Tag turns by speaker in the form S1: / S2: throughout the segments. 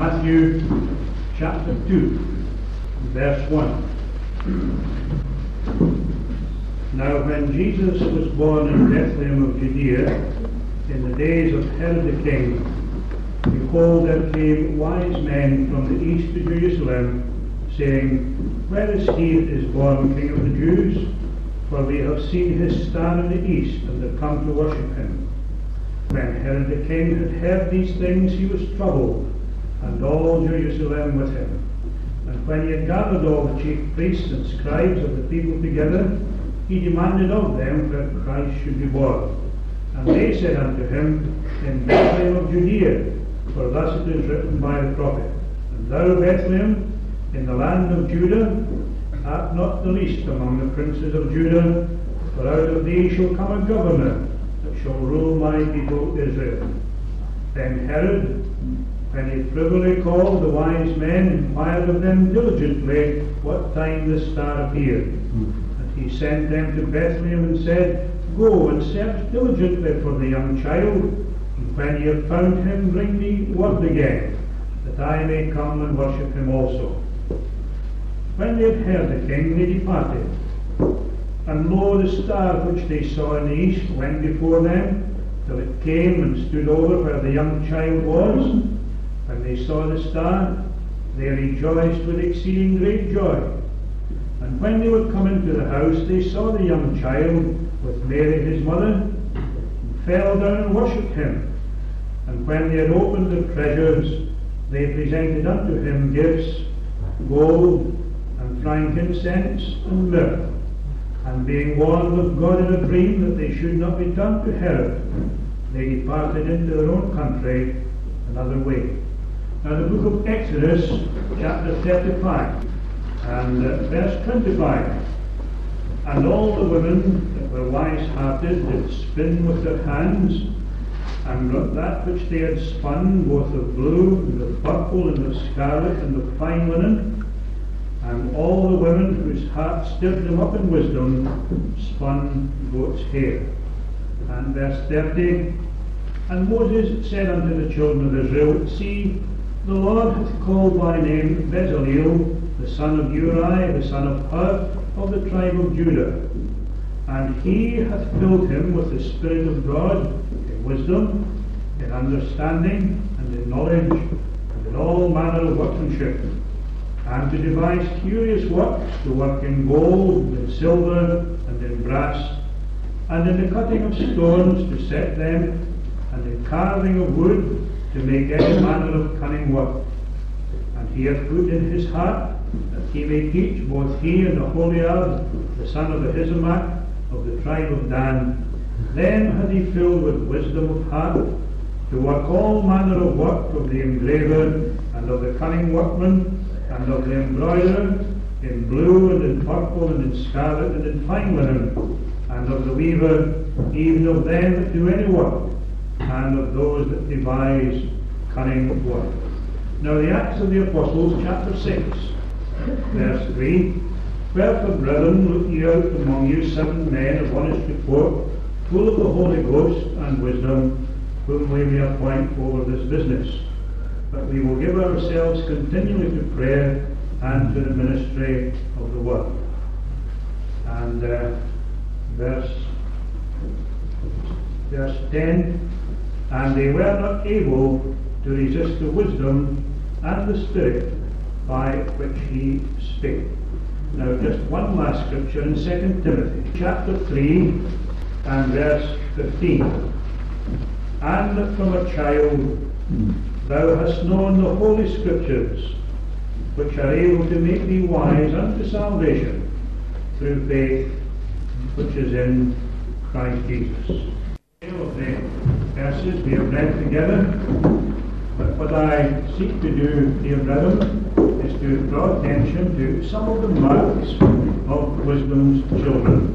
S1: Matthew chapter 2, verse 1. Now when Jesus was born in Bethlehem of Judea, in the days of Herod the king, behold, there came wise men from the east to Jerusalem, saying, Where is he that is born King of the Jews? For we have seen his star in the east, and have come to worship him. When Herod the king had heard these things, he was troubled, and all Jerusalem with him. And when he had gathered all the chief priests and scribes of the people together, he demanded of them where Christ should be born. And they said unto him, In Bethlehem of Judea, for thus it is written by the prophet, And thou, Bethlehem, in the land of Judah, art not the least among the princes of Judah, for out of thee shall come a governor that shall rule my people Israel. Then Herod, when he privily called the wise men, inquired of them diligently what time the star appeared. And he sent them to Bethlehem and said, Go and search diligently for the young child, and when ye have found him, bring me word again, that I may come and worship him also. When they had heard the king, they departed. And lo, the star which they saw in the east went before them, till it came and stood over where the young child was. When they saw the star, they rejoiced with exceeding great joy. And when they were come into the house, they saw the young child with Mary his mother, and fell down and worshipped him. And when they had opened their treasures, they presented unto him gifts, gold, and frankincense, and myrrh. And being warned of God in a dream that they should not return to Herod, they departed into their own country another way. Now the book of Exodus, chapter 35, and verse 25. And all the women that were wise-hearted did spin with their hands, and that which they had spun, both of blue, and of purple, and of scarlet, and of fine linen, and all the women whose hearts stirred them up in wisdom spun goat's hair. And verse 30, And Moses said unto the children of Israel, See, the Lord hath called by name Bezaleel, the son of Uri, the son of Hur, of the tribe of Judah. And he hath filled him with the Spirit of God, in wisdom, in understanding, and in knowledge, and in all manner of workmanship, and to devise curious works, to work in gold, and silver, and in brass, and in the cutting of stones, to set them, and in carving of wood, to make any manner of cunning work. And he hath put in his heart that he may teach both he and Aholiab, the son of Ahisamach, of the tribe of Dan. Them hath he filled with wisdom of heart, to work all manner of work of the engraver, and of the cunning workman, and of the embroiderer, in blue, and in purple, and in scarlet, and in fine linen, and of the weaver, even of them that do any work, and of those that devise cunning work. Now the Acts of the Apostles, chapter 6, verse 3. Wherefore, brethren, look ye out among you 7 men of honest report, full of the Holy Ghost and wisdom, whom we may appoint over this business. But we will give ourselves continually to prayer and to the ministry of the word. And verse 10, And they were not able to resist the wisdom and the Spirit by which he spake. Now just one last scripture in 2 Timothy, chapter 3, and verse 15. And that from a child thou hast known the holy scriptures, which are able to make thee wise unto salvation through faith which is in Christ Jesus. Of the verses we have read together, but what I seek to do, dear brethren, is to draw attention to some of the marks of wisdom's children.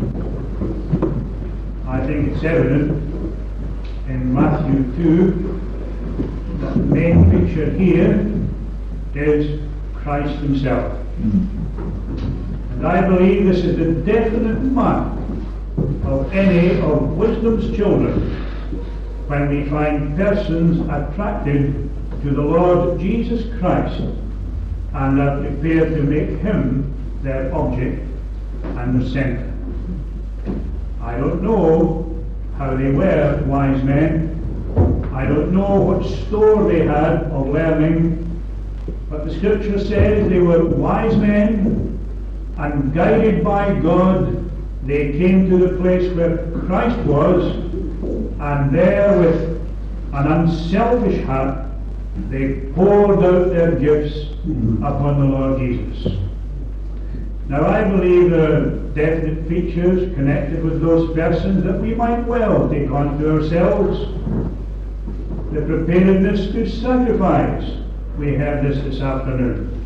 S1: I think it's evident in Matthew 2 that the main picture here is Christ himself. And I believe this is the definite mark of any of wisdom's children when we find persons attracted to the Lord Jesus Christ and are prepared to make him their object and the center. I don't know how they were, wise men. I don't know what store they had of learning, but the scripture says they were wise men, and guided by God they came to the place where Christ was, and there with an unselfish heart they poured out their gifts upon the Lord Jesus. Now I believe there are definite features connected with those persons that we might well take on to ourselves. The preparedness to sacrifice, we heard this afternoon.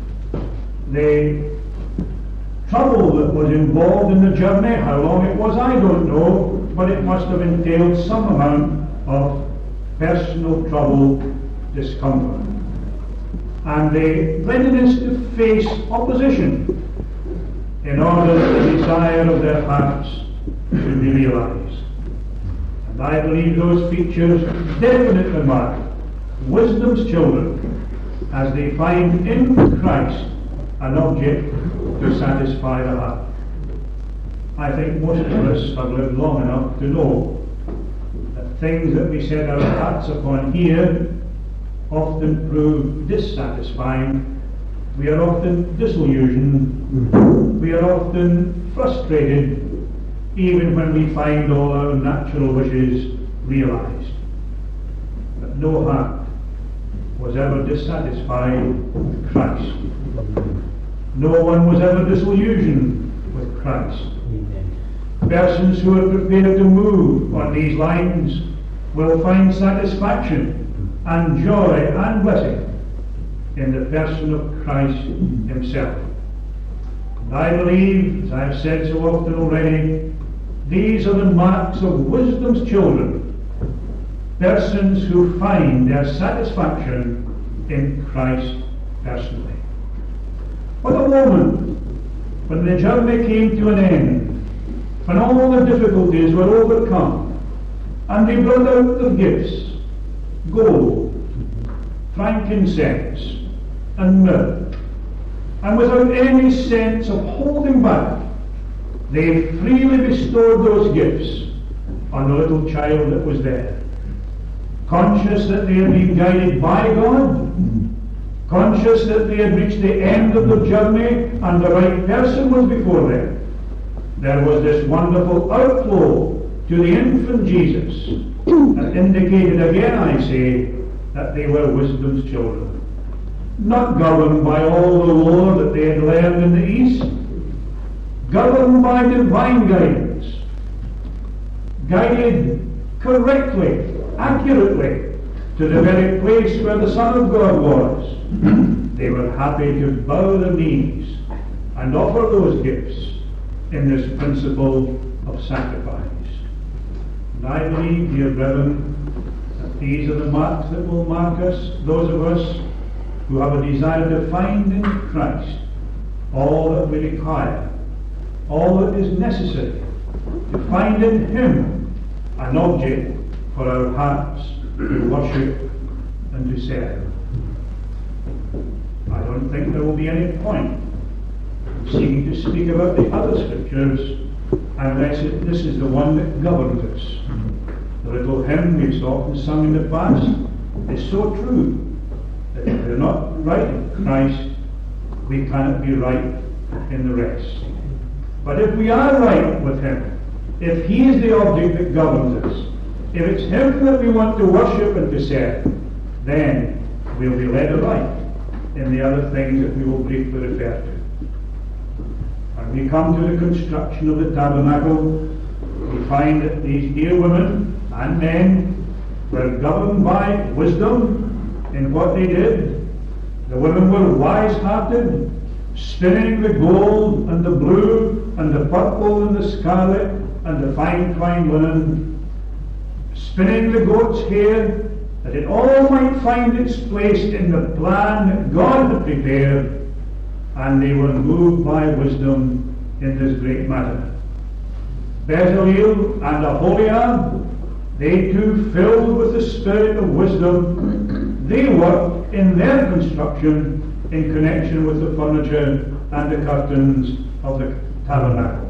S1: The trouble that was involved in the journey, how long it was I don't know, but it must have entailed some amount of personal trouble, discomfort. And the readiness to face opposition in order that the desire of their hearts should be realized. And I believe those features definitely mark wisdom's children as they find in Christ an object to satisfy the heart. I think most of us have lived long enough to know that things that we set our hearts upon here often prove dissatisfying. We are often disillusioned. We are often frustrated, even when we find all our natural wishes realized. But no heart was ever dissatisfied with Christ. No one was ever disillusioned with Christ. Amen. Persons who are prepared to move on these lines will find satisfaction and joy and blessing in the person of Christ himself. And I believe, as I have said so often already, these are the marks of wisdom's children, persons who find their satisfaction in Christ personally. For the moment, when the journey came to an end, when all the difficulties were overcome, and they brought out their gifts, gold, frankincense, and myrrh, and without any sense of holding back, they freely bestowed those gifts on the little child that was there, conscious that they had been guided by God, conscious that they had reached the end of the journey and the right person was before them. There was this wonderful outflow to the infant Jesus that indicated again, I say, that they were wisdom's children, not governed by all the lore that they had learned in the East, governed by divine guidance, guided correctly, accurately, to the very place where the Son of God was. They were happy to bow their knees and offer those gifts in this principle of sacrifice. And I believe, dear brethren, that these are the marks that will mark us, those of us who have a desire to find in Christ all that we require, all that is necessary, to find in him an object for our hearts to worship and to serve. I don't think there will be any point in seeking to speak about the other scriptures unless this is the one that governs us. The little hymn we've often sung in the past is so true, that if we're not right in Christ, we cannot be right in the rest. But if we are right with him, if he is the object that governs us, if it's him that we want to worship and to serve, then we'll be led aright in the other things that we will briefly refer to. When we come to the construction of the tabernacle, we find that these dear women and men were governed by wisdom in what they did. The women were wise-hearted, spinning the gold and the blue and the purple and the scarlet and the fine twined linen, spinning the goat's hair, that it all might find its place in the plan that God had prepared, and they were moved by wisdom in this great matter. Bezaleel and Aholiab, they too, filled with the spirit of wisdom, they worked in their construction in connection with the furniture and the curtains of the tabernacle.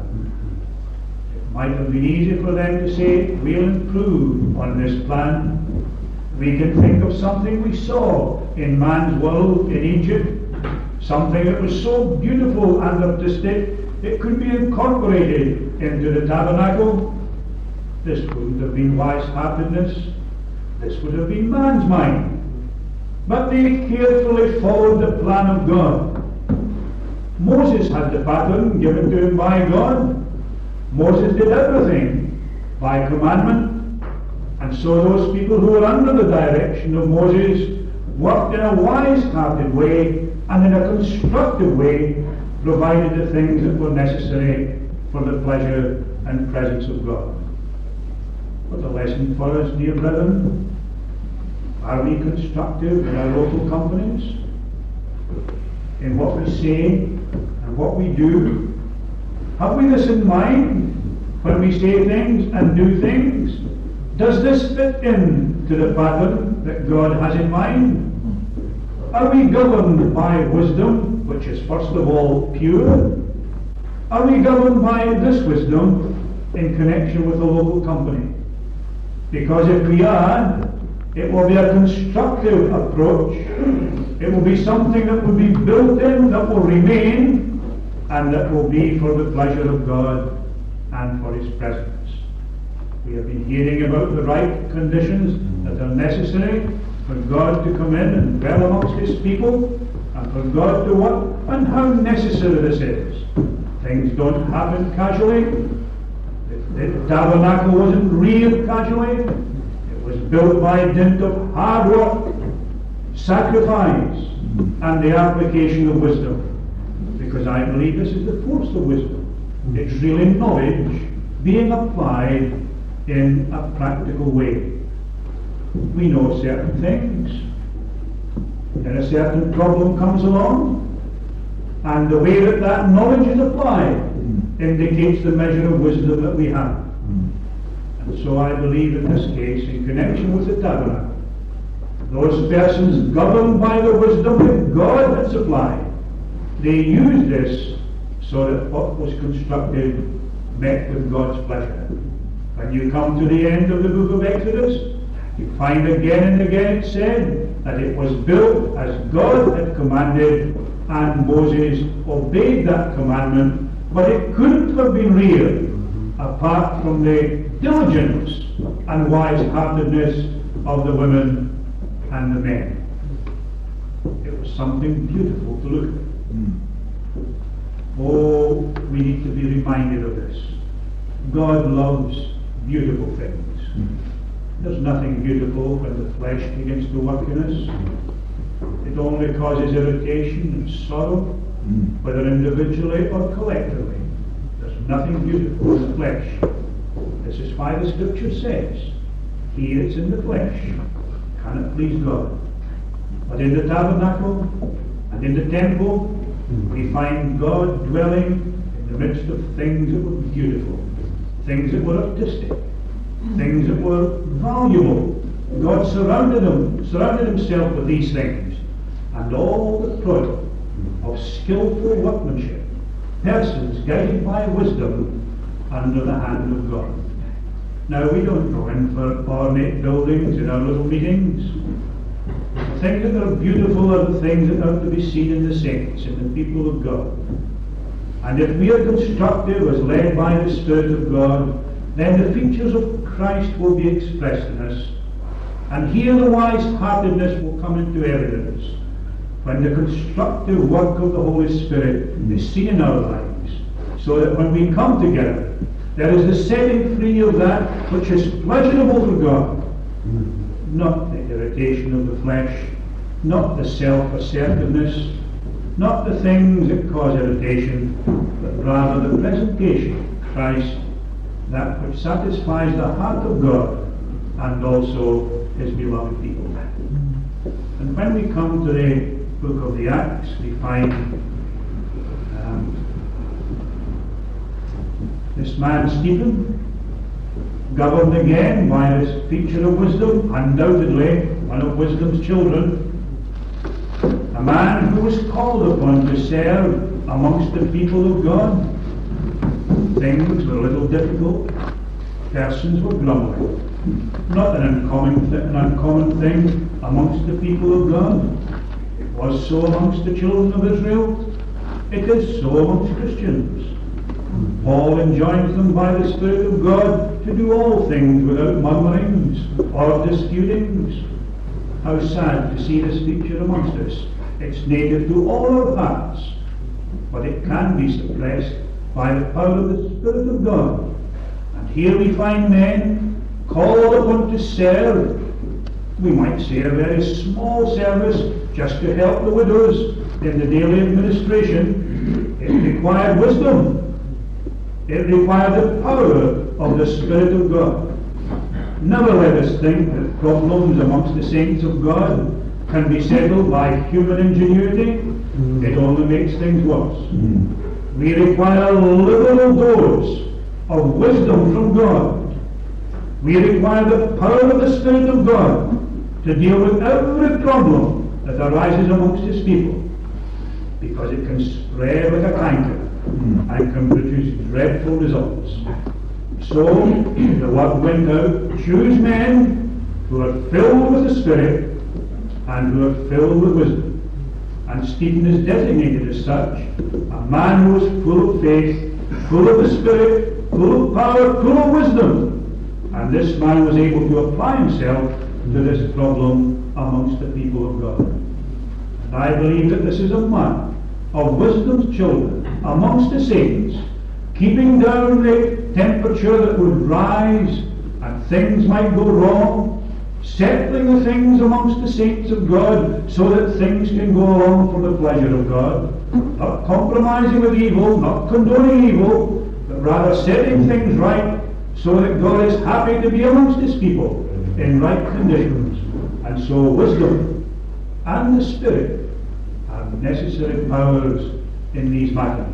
S1: It might have been easy for them to say, we'll improve on this plan. We can think of something we saw in man's world in Egypt, something that was so beautiful and artistic, it could be incorporated into the tabernacle. This wouldn't have been wise-heartedness. This would have been man's mind. But they carefully followed the plan of God. Moses had the pattern given to him by God. Moses did everything by commandment. And so those people who were under the direction of Moses worked in a wise-hearted way and in a constructive way, provided the things that were necessary for the pleasure and presence of God. What a lesson for us, dear brethren. Are we constructive in our local companies? In what we say and what we do? Have we this in mind when we say things and do things? Does this fit in to the pattern that God has in mind? Are we governed by wisdom, which is first of all pure? Are we governed by this wisdom in connection with the local company? Because if we are, it will be a constructive approach. It will be something that will be built in, that will remain, and that will be for the pleasure of God and for His presence. We have been hearing about the right conditions that are necessary for God to come in and dwell amongst His people, and for God to work, and how necessary this is. Things don't happen casually. The tabernacle wasn't reared casually. It was built by dint of hard work, sacrifice, and the application of wisdom. Because I believe this is the force of wisdom. It's really knowledge being applied in a practical way. We know certain things, and a certain problem comes along, and the way that that knowledge is applied indicates the measure of wisdom that we have. And so I believe in this case, in connection with the tabernacle, those persons governed by the wisdom that God had supplied, they used this so that what was constructed met with God's pleasure. When you come to the end of the book of Exodus, you find again and again it said that it was built as God had commanded, and Moses obeyed that commandment, but it couldn't have been reared apart from the diligence and wise-heartedness of the women and the men. It was something beautiful to look at. Oh, we need to be reminded of this. God loves beautiful things. There's nothing beautiful when the flesh begins to work in us. It only causes irritation and sorrow, whether individually or collectively. There's nothing beautiful in the flesh. This is why the Scripture says, he that's in the flesh cannot please God. But in the tabernacle and in the temple, we find God dwelling in the midst of things that were beautiful, things that were artistic, things that were valuable. God surrounded himself with these things, and all the product of skillful workmanship, persons guided by wisdom under the hand of God. Now, we don't go in for ornate buildings in our little meetings. The things that are beautiful are the things that are to be seen in the saints, in the people of God. And if we are constructive as led by the Spirit of God, then the features of Christ will be expressed in us. And here the wise-heartedness will come into evidence when the constructive work of the Holy Spirit is seen in our lives, so that when we come together, there is the setting free of that which is pleasurable to God, not the irritation of the flesh, not the self-assertiveness, not the things that cause irritation, but rather the presentation of Christ, that which satisfies the heart of God and also His beloved people. And when we come to the book of the Acts, we find this man Stephen, governed again by this feature of wisdom, undoubtedly one of wisdom's children, a man who was called upon to serve amongst the people of God. Things were a little difficult. Persons were grumbling. Not an uncommon thing amongst the people of God. It was so amongst the children of Israel. It is so amongst Christians. Paul enjoins them by the Spirit of God to do all things without murmurings or disputings. How sad to see this feature amongst us. It's native to all our hearts, but it can be suppressed by the power of the Spirit of God. And here we find men called upon to serve. We might say a very small service just to help the widows in the daily administration. It required wisdom. It required the power of the Spirit of God. Never let us think that problems amongst the saints of God can be settled by human ingenuity. It only makes things worse. We require liberal dose of wisdom from God. We require the power of the Spirit of God to deal with every problem that arises amongst His people, because it can spread like a canker and can produce dreadful results. So the word went out, choose men who are filled with the Spirit and who are filled with wisdom. And Stephen is designated as such, a man who is full of faith, full of the Spirit, full of power, full of wisdom. And this man was able to apply himself to this problem amongst the people of God. And I believe that this is a man of wisdom's children amongst the saints, keeping down the temperature that would rise and things might go wrong, settling the things amongst the saints of God so that things can go along for the pleasure of God, not compromising with evil, not condoning evil, but rather setting things right so that God is happy to be amongst His people in right conditions. And so wisdom and the Spirit are necessary powers in these matters.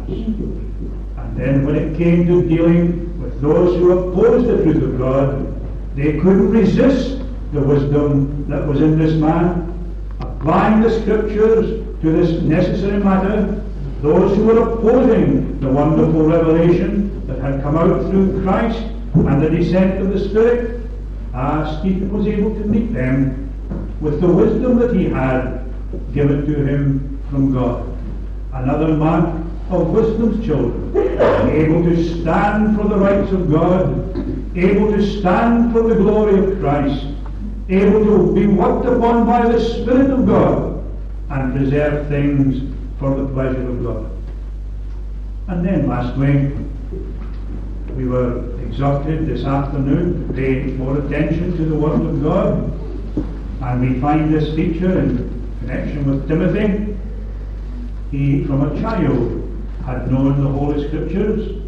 S1: And then when it came to dealing with those who opposed the truth of God, they couldn't resist the wisdom that was in this man, applying the Scriptures to this necessary matter. Those who were opposing the wonderful revelation that had come out through Christ and the descent of the Spirit, Stephen was able to meet them with the wisdom that he had given to him from God. Another man of wisdom's children, able to stand for the rights of God, able to stand for the glory of Christ, able to be worked upon by the Spirit of God and preserve things for the pleasure of God. And then lastly, we were exhorted this afternoon to pay more attention to the Word of God, and we find this feature in connection with Timothy. He, from a child, had known the Holy Scriptures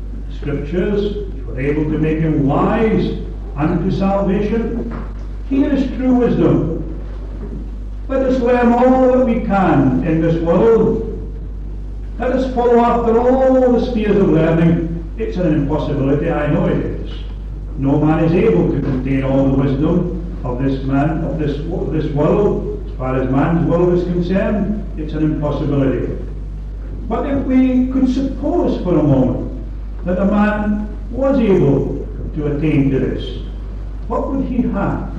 S1: which were able to make him wise unto salvation. Here is true wisdom. Let us learn all that we can in this world. Let us follow after all the spheres of learning. It's an impossibility, I know it is. No man is able to contain all the wisdom of this man, of this world. As far as man's world is concerned, it's an impossibility. But if we could suppose for a moment that a man was able to attain to this, what would he have?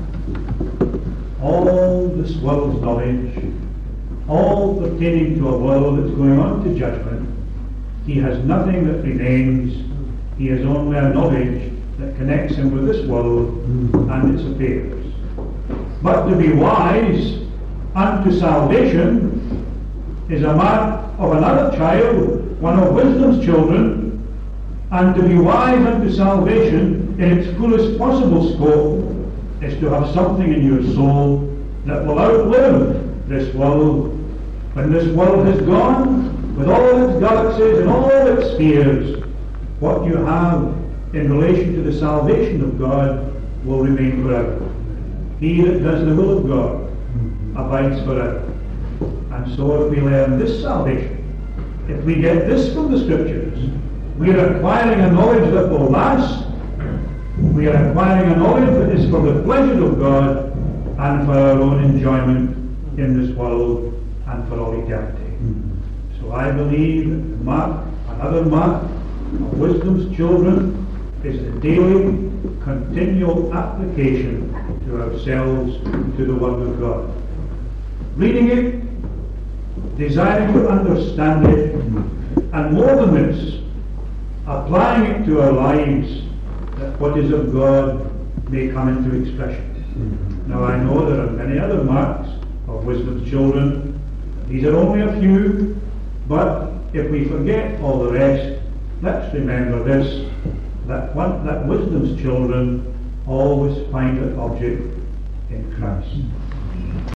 S1: All this world's knowledge, all pertaining to a world that's going on to judgment. He has nothing that remains. He has only a knowledge that connects him with this world and its affairs. But to be wise unto salvation is a mark of another child, one of wisdom's children, and to be wise unto salvation in its fullest possible scope is to have something in your soul that will outlive this world. When this world has gone, with all its galaxies and all its spheres, what you have in relation to the salvation of God will remain forever. He that does the will of God abides forever. And so if we learn this salvation, if we get this from the Scriptures, we are acquiring a knowledge that will last. We are acquiring a knowledge that is for the pleasure of God, and for our own enjoyment in this world and for all eternity. So I believe that the mark, another mark of wisdom's children, is the daily, continual application to ourselves to the Word of God. Reading it, desiring to understand it, and more than this, applying it to our lives, that what is of God may come into expression. Now I know there are many other marks of wisdom's children. These are only a few, but if we forget all the rest, let's remember this, that wisdom's children always find an object in Christ.